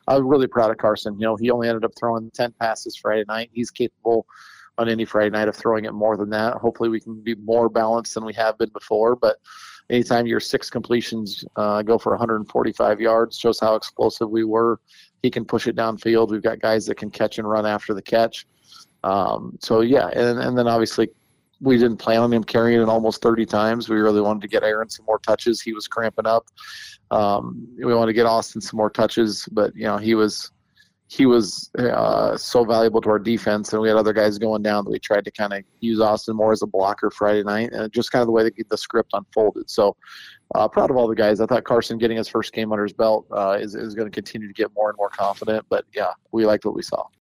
I was really proud of Carson. He only ended up throwing 10 passes Friday night. He's capable on any Friday night of throwing it more than that. Hopefully we can be more balanced than we have been before, but anytime your 6 completions go for 145 yards, shows how explosive we were. He can push it downfield. We've got guys that can catch and run after the catch. So yeah, and then obviously we didn't plan on him carrying it almost 30 times. We really wanted to get Aaron some more touches. He was cramping up. We wanted to get Austin some more touches, but he was so valuable to our defense, and we had other guys going down that we tried to kind of use Austin more as a blocker Friday night, and just kind of the way that the script unfolded. So proud of all the guys. I thought Carson getting his first game under his belt is going to continue to get more and more confident, but yeah, we liked what we saw.